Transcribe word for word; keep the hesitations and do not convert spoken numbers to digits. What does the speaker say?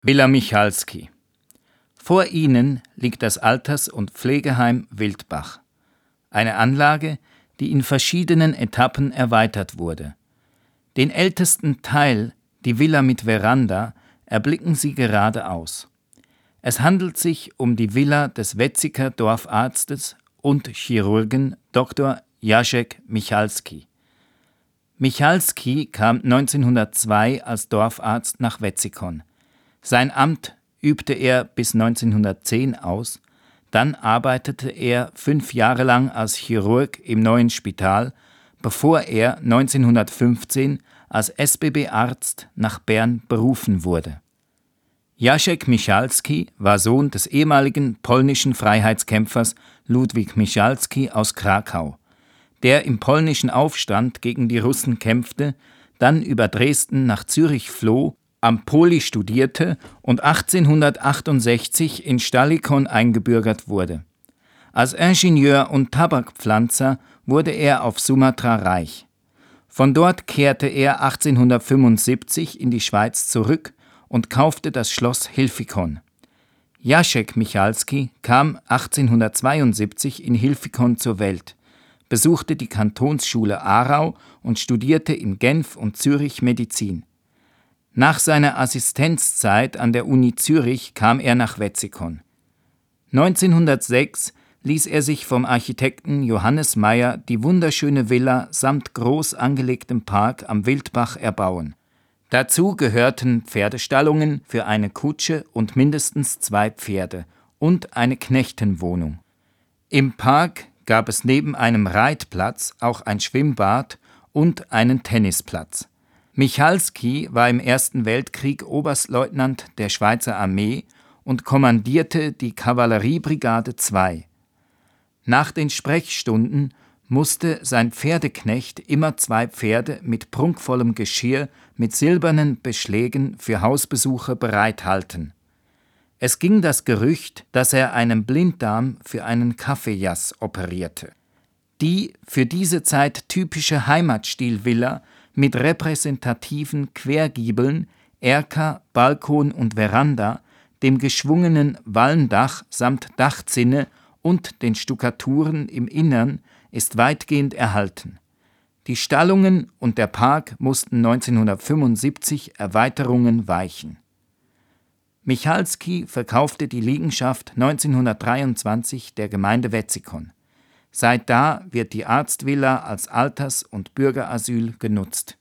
Villa Michalski. Vor ihnen liegt das Alters- und Pflegeheim Wildbach. Eine Anlage, die in verschiedenen Etappen erweitert wurde. Den ältesten Teil, die Villa mit Veranda, erblicken Sie geradeaus. Es handelt sich um die Villa des Wetziger Dorfarztes und Chirurgen Doktor Jacek Michalski. Michalski kam neunzehnhundertzwei als Dorfarzt nach Wetzikon. Sein Amt übte er bis neunzehnhundertzehn aus, dann arbeitete er fünf Jahre lang als Chirurg im neuen Spital, bevor er neunzehnhundertfünfzehn als S B B-Arzt nach Bern berufen wurde. Jacek Michalski war Sohn des ehemaligen polnischen Freiheitskämpfers Ludwik Michalski aus Krakau, der im polnischen Aufstand gegen die Russen kämpfte, dann über Dresden nach Zürich floh, am Poli studierte und achtzehnhundertachtundsechzig in Stahlikon eingebürgert wurde. Als Ingenieur und Tabakpflanzer wurde er auf Sumatra reich. Von dort kehrte er achtzehnhundertfünfundsiebzig in die Schweiz zurück und kaufte das Schloss Hilfikon. Jacek Michalski kam achtzehnhundertzweiundsiebzig in Hilfikon zur Welt, besuchte die Kantonsschule Aarau und studierte in Genf und Zürich Medizin. Nach seiner Assistenzzeit an der Uni Zürich kam er nach Wetzikon. neunzehnhundertsechs ließ er sich vom Architekten Johannes Meyer die wunderschöne Villa samt groß angelegtem Park am Wildbach erbauen. Dazu gehörten Pferdestallungen für eine Kutsche und mindestens zwei Pferde und eine Knechtenwohnung. Im Park gab es neben einem Reitplatz auch ein Schwimmbad und einen Tennisplatz. Michalski war im Ersten Weltkrieg Oberstleutnant der Schweizer Armee und kommandierte die Kavalleriebrigade zwei. Nach den Sprechstunden musste sein Pferdeknecht immer zwei Pferde mit prunkvollem Geschirr mit silbernen Beschlägen für Hausbesucher bereithalten. Es ging das Gerücht, dass er einen Blinddarm für einen Kaffeejass operierte. Die für diese Zeit typische Heimatstil-Villa mit repräsentativen Quergiebeln, Erker, Balkon und Veranda, dem geschwungenen Walmdach samt Dachzinne und den Stuckaturen im Innern ist weitgehend erhalten. Die Stallungen und der Park mussten neunzehnhundertfünfundsiebzig Erweiterungen weichen. Michalski verkaufte die Liegenschaft neunzehnhundertdreiundzwanzig der Gemeinde Wetzikon. Seit da wird die Arztvilla als Alters- und Bürgerasyl genutzt.